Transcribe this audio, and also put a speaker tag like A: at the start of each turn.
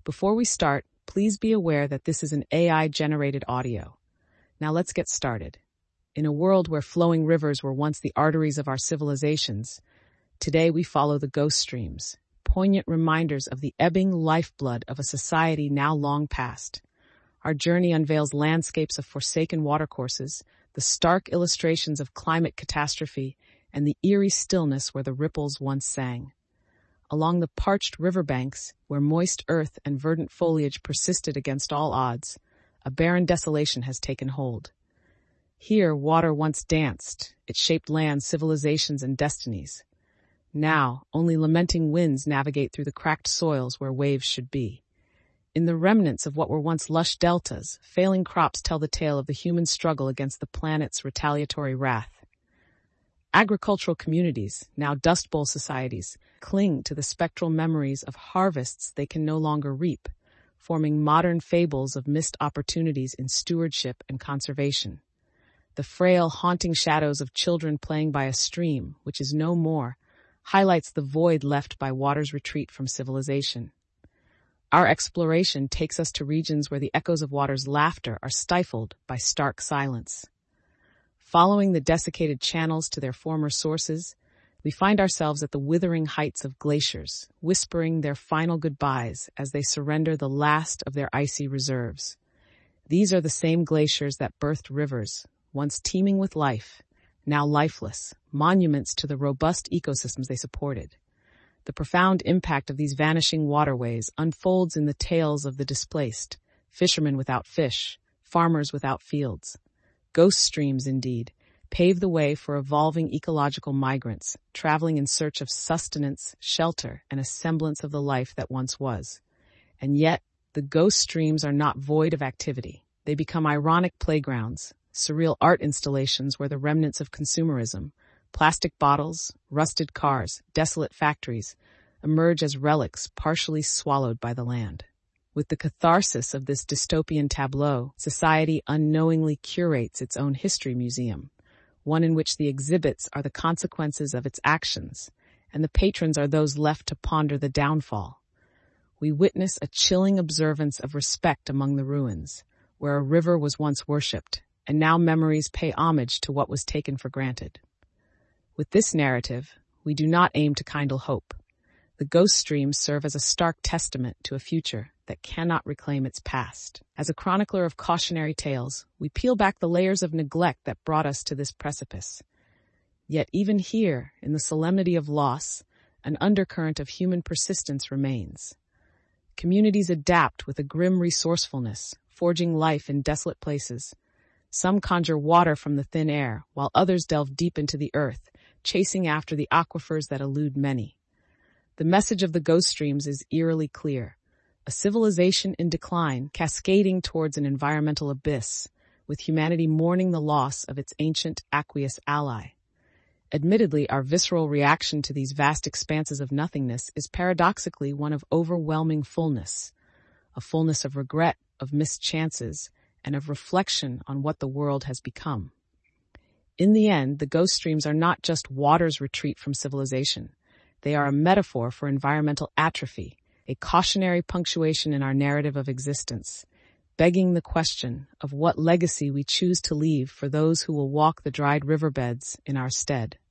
A: Before we start, please be aware that this is an AI-generated audio. Now let's get started. In a world where flowing rivers were once the arteries of our civilizations, today we follow the ghost streams, poignant reminders of the ebbing lifeblood of a society now long past. Our journey unveils landscapes of forsaken watercourses, the stark illustrations of climate catastrophe, and the eerie stillness where the ripples once sang. Along the parched riverbanks, where moist earth and verdant foliage persisted against all odds, a barren desolation has taken hold. Here, water once danced. It shaped lands, civilizations, and destinies. Now, only lamenting winds navigate through the cracked soils where waves should be. In the remnants of what were once lush deltas, failing crops tell the tale of the human struggle against the planet's retaliatory wrath. Agricultural communities, now Dust Bowl societies, cling to the spectral memories of harvests they can no longer reap, forming modern fables of missed opportunities in stewardship and conservation. The frail, haunting shadows of children playing by a stream, which is no more, highlights the void left by water's retreat from civilization. Our exploration takes us to regions where the echoes of water's laughter are stifled by stark silence. Following the desiccated channels to their former sources, we find ourselves at the withering heights of glaciers, whispering their final goodbyes as they surrender the last of their icy reserves. These are the same glaciers that birthed rivers, once teeming with life, now lifeless, monuments to the robust ecosystems they supported. The profound impact of these vanishing waterways unfolds in the tales of the displaced, fishermen without fish, farmers without fields. Ghost streams, indeed, pave the way for evolving ecological migrants, traveling in search of sustenance, shelter, and a semblance of the life that once was. And yet, the ghost streams are not void of activity. They become ironic playgrounds, surreal art installations where the remnants of consumerism, plastic bottles, rusted cars, desolate factories, emerge as relics partially swallowed by the land. With the catharsis of this dystopian tableau, society unknowingly curates its own history museum, one in which the exhibits are the consequences of its actions, and the patrons are those left to ponder the downfall. We witness a chilling observance of respect among the ruins, where a river was once worshipped, and now memories pay homage to what was taken for granted. With this narrative, we do not aim to kindle hope. The ghost streams serve as a stark testament to a future that cannot reclaim its past. As a chronicler of cautionary tales, we peel back the layers of neglect that brought us to this precipice. Yet even here, in the solemnity of loss, an undercurrent of human persistence remains. Communities adapt with a grim resourcefulness, forging life in desolate places. Some conjure water from the thin air, while others delve deep into the earth, chasing after the aquifers that elude many. The message of the ghost streams is eerily clear. A civilization in decline, cascading towards an environmental abyss, with humanity mourning the loss of its ancient aqueous ally. Admittedly, our visceral reaction to these vast expanses of nothingness is paradoxically one of overwhelming fullness, a fullness of regret, of missed chances, and of reflection on what the world has become. In the end, the ghost streams are not just water's retreat from civilization. They are a metaphor for environmental atrophy, a cautionary punctuation in our narrative of existence, begging the question of what legacy we choose to leave for those who will walk the dried riverbeds in our stead.